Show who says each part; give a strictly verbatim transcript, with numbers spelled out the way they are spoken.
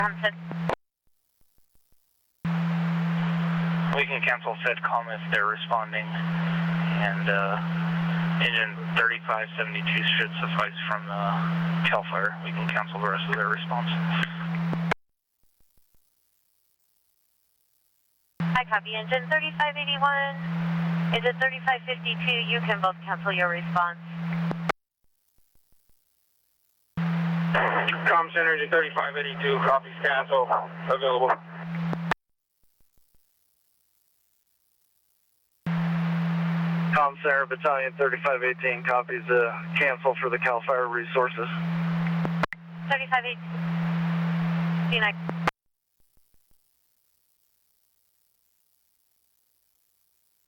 Speaker 1: Sunset.
Speaker 2: We can cancel FedCom if they're responding, and uh, engine thirty-five seventy-two should suffice from uh, CAL FIRE. We can cancel the rest of their response.
Speaker 1: I copy engine thirty-five eighty-one, engine thirty-five fifty-two, you can both cancel your response.
Speaker 3: Com Center, engine thirty-five eighty-two, copies cancel, available.
Speaker 4: Com Center, Battalion thirty-five eighteen, copies uh, cancel for the CAL FIRE resources.
Speaker 1: thirty-five eighteen,